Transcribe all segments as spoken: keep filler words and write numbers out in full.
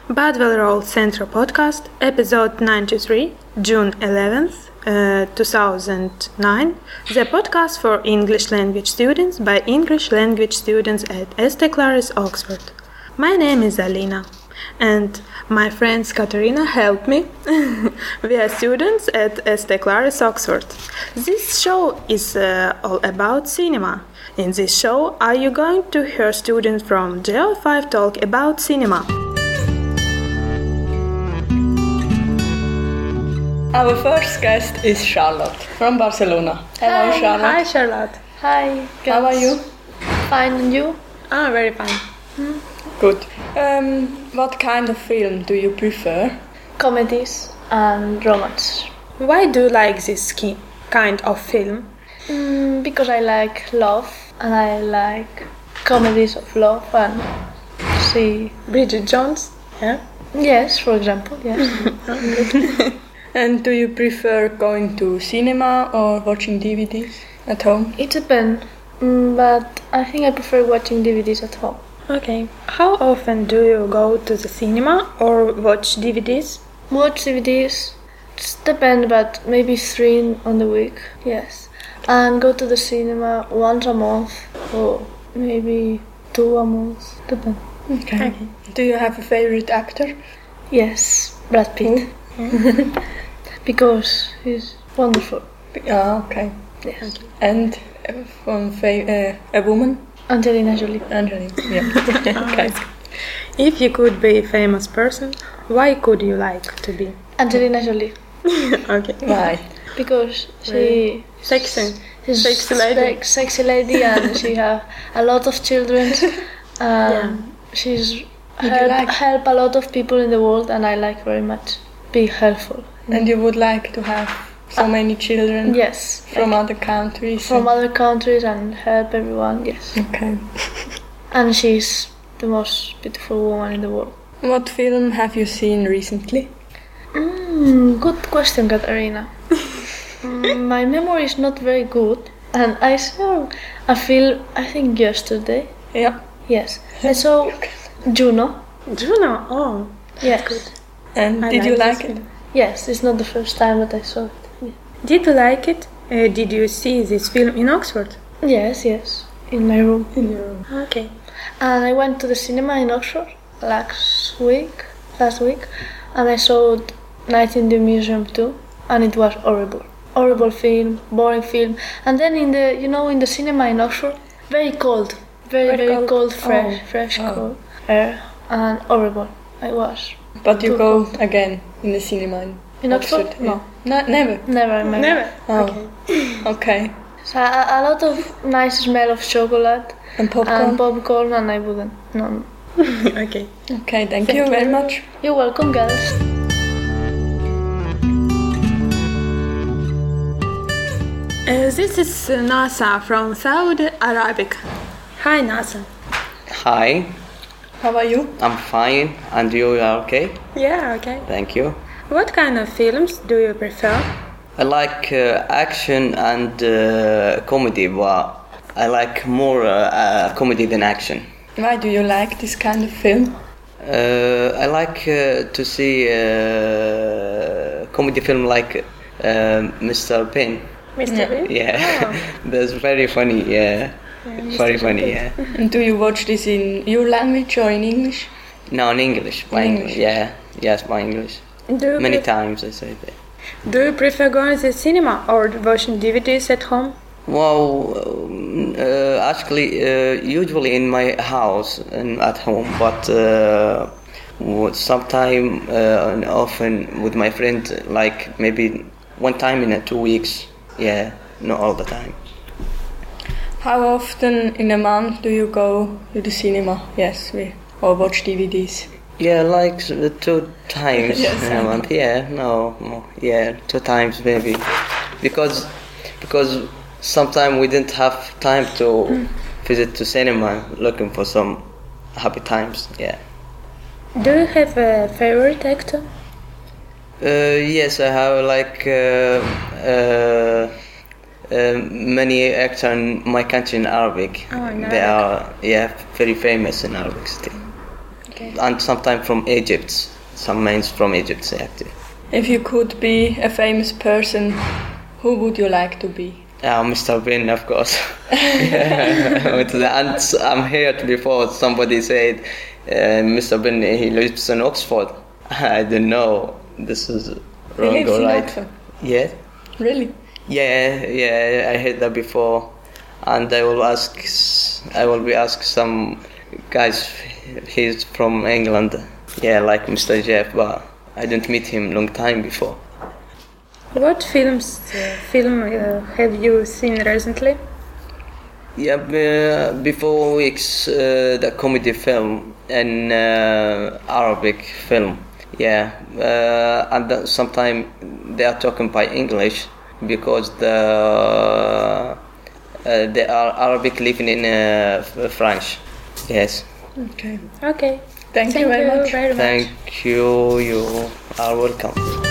Badwell Roll Central Podcast, episode ninety-three, June eleventh, uh, two thousand nine, the podcast for English language students by English language students at Saint Claris, Oxford. My name is Alina, and my friends Katerina help me. We are students at Saint Claris, Oxford. This show is uh, all about cinema. In this show, are you going to hear students from G L five talk about cinema? Our first guest is Charlotte from Barcelona. Hello, Hi. Charlotte. Hi, Charlotte. Hi, girls. How are you? Fine, and you? Ah, very fine. Good. Um, what kind of film do you prefer? Comedies and romance. Why do you like this ki- kind of film? Mm, because I like love and I like comedies of love and see. Bridget Jones? Yeah. Yes, for example, yes. And do you prefer going to cinema or watching D V Ds at home? It depends, mm, but I think I prefer watching D V Ds at home. Okay. How often do you go to the cinema or watch D V Ds? Watch D V Ds, it depends, but maybe three on the week, yes. And go to the cinema once a month or maybe two a month, depends. Okay. Do you have a favorite actor? Yes, Brad Pitt. Because he's wonderful. Ah, okay. Yes. And uh, from fa- uh, a woman? Angelina Jolie. Angelina. Yeah. Okay. If you could be a famous person, why could you like to be? Angelina Jolie. Okay. Why? Because she Sexy. she's Sexy lady. sex- sexy lady and she have a lot of children. Um, Yeah. She's you help, like- help a lot of people in the world and I like very much. Be helpful. And you would like to have so many children Yes. from like other countries? from and- other countries and help everyone. Yes. Okay. And she's the most beautiful woman in the world. What film have you seen recently? Mm, good question, Katarina. Mm, my memory is not very good, and I saw a film, I think yesterday. Yeah. Yes, I saw Juno. Juno. Oh. Yes, good. And I did you this like it? film. yes, it's not the first time that I saw it. Did you like it? Uh, did you see this film in Oxford? Yes, yes, in my room. In your room. Okay. And I went to the cinema in Oxford last week, last week, and I saw Night in the Museum too, and it was horrible. Horrible film, boring film. And then in the, you know, in the cinema in Oxford, very cold, very Very very cold. cold, fresh, Oh. fresh Oh. cold air, and horrible. I was. But you Too go cold. again in the cinema in, In Oxford? yeah. No. No, never. Never, in my Never. life. Oh. Okay. Okay. So a, a lot of nice smell of chocolate And popcorn. and popcorn, and I wouldn't. No, no. Okay. Okay, thank, you very much. You're welcome, girls. Uh, this is uh, Nasa from Saudi Arabic. Hi, Nasa. Hi, How are you? I'm fine, and you are okay? Yeah, okay. Thank you. What kind of films do you prefer? I like uh, action and uh, comedy, but I like more uh, uh, comedy than action. Why do you like this kind of film? Uh, I like uh, to see uh, comedy film like uh, Mister Bean. Mister Yeah. Bean? Yeah, Oh. that's very funny. Yeah, very funny. Yeah. And do you watch this in your language or in English? No, in English. By In English. English. Yeah, yes, by English. Do you, Many pref- times I say that. do you prefer going to the cinema or watching D V Ds at home? Well, um, uh, actually, uh, usually in my house and at home, but uh, w- sometime uh, and often with my friend, like maybe one time in a two weeks. Yeah, not all the time. How often in a month do you go to the cinema? Yes, we or watch D V Ds. Yeah, like uh, two times Yes, in a I know. month. Yeah, no, no, yeah, two times maybe, because because sometimes we didn't have time to visit to cinema looking for some happy times. Yeah. Do you have a favorite actor? Uh, yes, I have like uh, uh, uh, many actors in my country in Arabic. Oh, in They Arabic. are yeah very famous in Arabic still. Okay. And sometimes from Egypt. Some mains from Egypt, actually. If you could be a famous person, who would you like to be? Uh, Mister Bean, of course. Yeah. With the, and I'm heard before somebody said uh, Mister Bean, he lives in Oxford. I don't know. This is wrong He lives or in right. Oxford? Yeah. Really? Yeah, yeah, I heard that before. And I will ask, I will be asked some guys, he's from England. Yeah, like Mister Jeff, but I didn't meet him long time before. What films uh, film uh, have you seen recently? Yeah, uh, before weeks, uh, the comedy film and uh, Arabic film. Yeah, uh, and sometimes they are talking by English because the uh, they are Arabic living in uh, French. Yes. Okay. Okay. Thank, Thank you very much. very much. Thank you. You are welcome.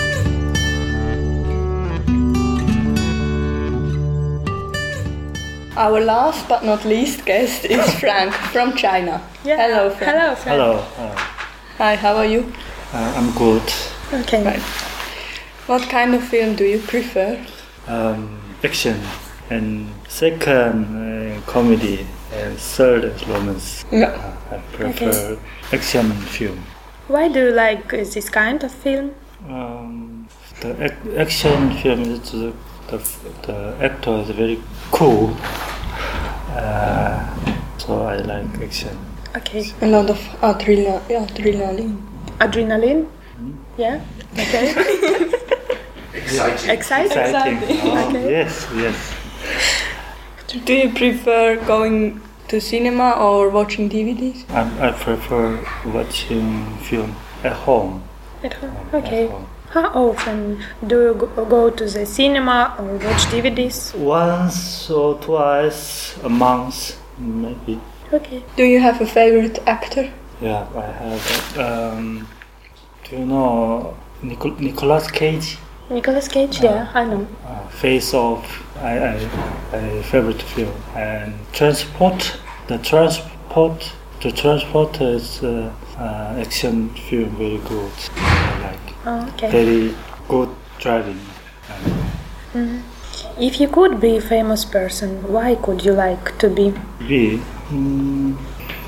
Our last but not least guest is Frank from China. Yeah. Hello, Frank. Hello, Frank. Hello, uh, Hi, how are you? uh, I'm good. Okay. Right. What kind of film do you prefer? Um, action and second uh, comedy and third is romance. Yeah. Uh, I prefer action film. Why do you like uh, this kind of film? Um, the ac- action film is the, the the actor is very cool. Uh, so I like action. Okay. A lot of adrena- adrenaline. Adrenaline? Yeah. Okay. Exciting. Exciting? Exciting. Oh, Okay. Yes, yes. Do you prefer going to cinema or watching D V Ds? I, I prefer watching film at home. At home. At Okay. home. How often do you go- go to the cinema or watch D V Ds? Once or twice a month, maybe. Okay. Do you have a favorite actor? Yeah, I have. Um, do you know Nicol- Nicolas Cage? Nicolas Cage? Yeah, I know. Uh, Face Off. I, I, I favorite film. And Transport. The Transport. The Transport is uh, uh, action film, very good. I like. Oh, okay. Very good driving. Mhm. If you could be a famous person, why could you like to be? Be. Mm,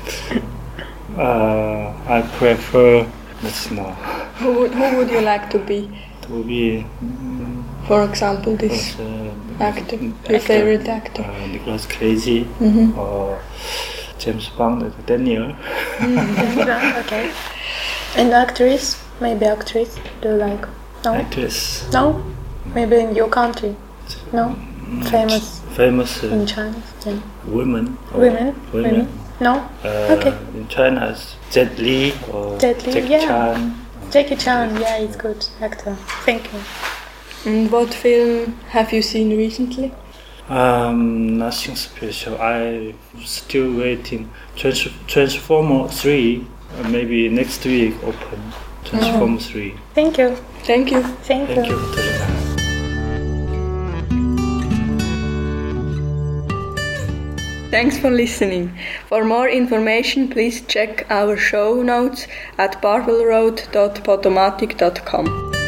uh, I prefer. Let's know. Who would, who would you like to be? To be. Mm, For example, this was, uh, actor, your favorite actor. Uh, Nicolas Cage Mhm. or James Bond, uh, Daniel. Okay. And actress? Maybe actress? Do you like? No? Actress. No? Maybe in your country? No? Famous Famous uh, in China? Yeah. women. or Women? Women. No? Uh, Okay. In China, it's Jet Li or Jet Li, Jackie yeah. Chan. Jackie Chan, yeah, he's good actor. Thank you. And what film have you seen recently? Um, nothing special. I still waiting. Trans- Transformer three, uh, maybe next week open. Transformer three. Thank you. Thank you. Thank, Thank you. you. Teresa. Thanks for listening. For more information, please check our show notes at barbellroad dot podomatic dot com.